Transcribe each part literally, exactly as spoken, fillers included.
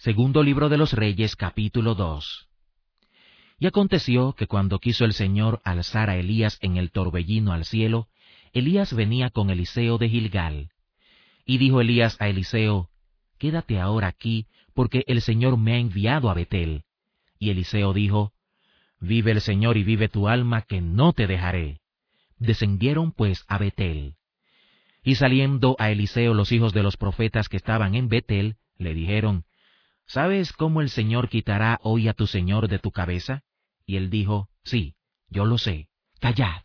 Segundo libro de los Reyes, capítulo dos. Y aconteció que cuando quiso el Señor alzar a Elías en el torbellino al cielo, Elías venía con Eliseo de Gilgal. Y dijo Elías a Eliseo, «Quédate ahora aquí, porque el Señor me ha enviado a Betel». Y Eliseo dijo, «Vive el Señor y vive tu alma, que no te dejaré». Descendieron pues a Betel. Y saliendo a Eliseo los hijos de los profetas que estaban en Betel, le dijeron, «¿Sabes cómo el Señor quitará hoy a tu señor de tu cabeza?» Y él dijo, «Sí, yo lo sé, callad».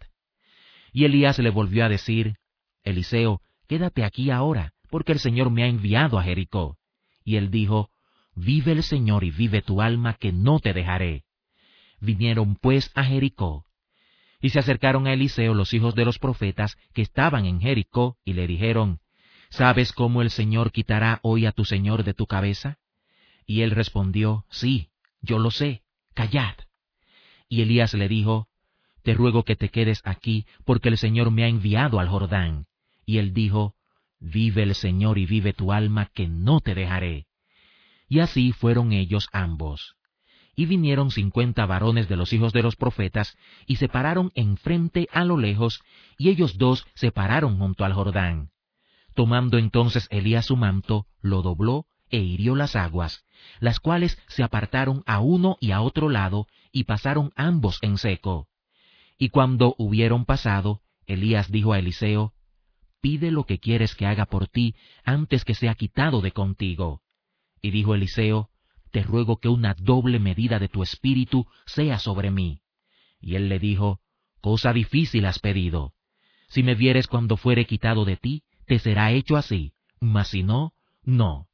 Y Elías le volvió a decir, «Eliseo, quédate aquí ahora, porque el Señor me ha enviado a Jericó». Y él dijo, «Vive el Señor y vive tu alma, que no te dejaré». Vinieron pues a Jericó. Y se acercaron a Eliseo los hijos de los profetas que estaban en Jericó, y le dijeron, «¿Sabes cómo el Señor quitará hoy a tu señor de tu cabeza?» Y él respondió, «Sí, yo lo sé, callad». Y Elías le dijo, «Te ruego que te quedes aquí, porque el Señor me ha enviado al Jordán». Y él dijo, «Vive el Señor y vive tu alma, que no te dejaré». Y así fueron ellos ambos. Y vinieron cincuenta varones de los hijos de los profetas, y se pararon enfrente a lo lejos, y ellos dos se pararon junto al Jordán. Tomando entonces Elías su manto, lo dobló e hirió las aguas, las cuales se apartaron a uno y a otro lado, y pasaron ambos en seco. Y cuando hubieron pasado, Elías dijo a Eliseo, «Pide lo que quieres que haga por ti, antes que sea quitado de contigo». Y dijo Eliseo, «Te ruego que una doble medida de tu espíritu sea sobre mí». Y él le dijo, «Cosa difícil has pedido. Si me vieres cuando fuere quitado de ti, te será hecho así, mas si no, no».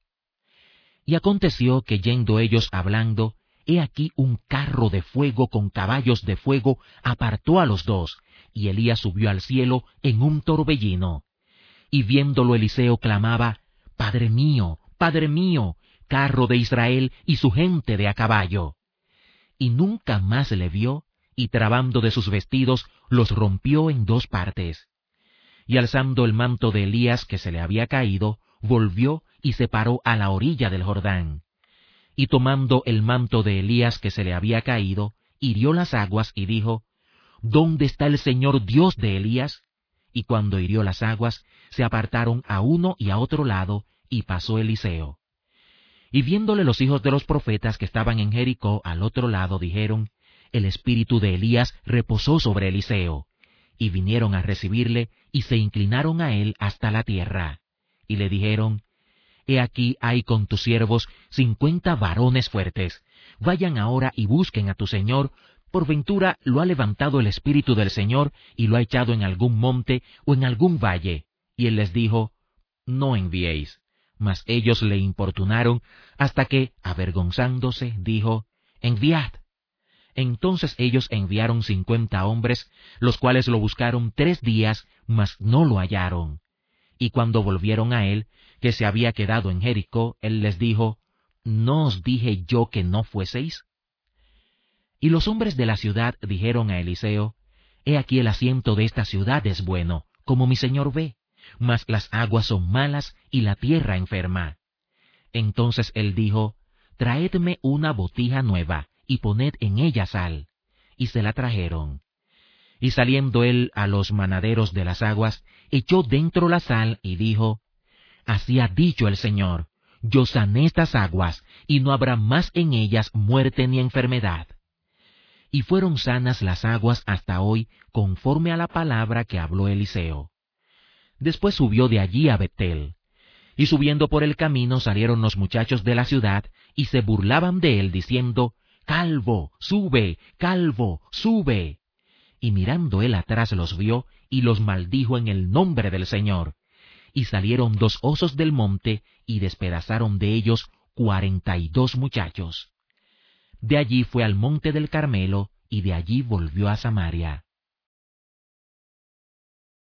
Y aconteció que yendo ellos hablando, he aquí un carro de fuego con caballos de fuego apartó a los dos, y Elías subió al cielo en un torbellino. Y viéndolo Eliseo clamaba, «Padre mío, Padre mío, carro de Israel y su gente de a caballo». Y nunca más le vio, y trabando de sus vestidos, los rompió en dos partes. Y alzando el manto de Elías que se le había caído, volvió y se paró a la orilla del Jordán. Y tomando el manto de Elías que se le había caído, hirió las aguas y dijo, «¿Dónde está el Señor Dios de Elías?» Y cuando hirió las aguas, se apartaron a uno y a otro lado, y pasó Eliseo. Y viéndole los hijos de los profetas que estaban en Jericó al otro lado, dijeron, «El espíritu de Elías reposó sobre Eliseo». Y vinieron a recibirle, y se inclinaron a él hasta la tierra. Y le dijeron, «He aquí hay con tus siervos cincuenta varones fuertes. Vayan ahora y busquen a tu señor. Por ventura lo ha levantado el espíritu del Señor, y lo ha echado en algún monte o en algún valle». Y él les dijo, «No enviéis». Mas ellos le importunaron, hasta que, avergonzándose, dijo, «Enviad». Entonces ellos enviaron cincuenta hombres, los cuales lo buscaron tres días, mas no lo hallaron. Y cuando volvieron a él, que se había quedado en Jericó, él les dijo, ¿no os dije yo que no fueseis? Y los hombres de la ciudad dijeron a Eliseo, He aquí el asiento de esta ciudad es bueno, como mi señor ve, mas las aguas son malas y la tierra enferma. Entonces él dijo, Traedme una botija nueva, y poned en ella sal. Y se la trajeron. Y saliendo él a los manaderos de las aguas, echó dentro la sal y dijo, Así ha dicho el Señor, yo sané estas aguas, y no habrá más en ellas muerte ni enfermedad. Y fueron sanas las aguas hasta hoy, conforme a la palabra que habló Eliseo. Después subió de allí a Betel. Y subiendo por el camino salieron los muchachos de la ciudad, y se burlaban de él, diciendo, Calvo, sube, calvo, sube. Y mirando él atrás los vio, y los maldijo en el nombre del Señor. Y salieron dos osos del monte, y despedazaron de ellos cuarenta y dos muchachos. De allí fue al monte del Carmelo, y de allí volvió a Samaria.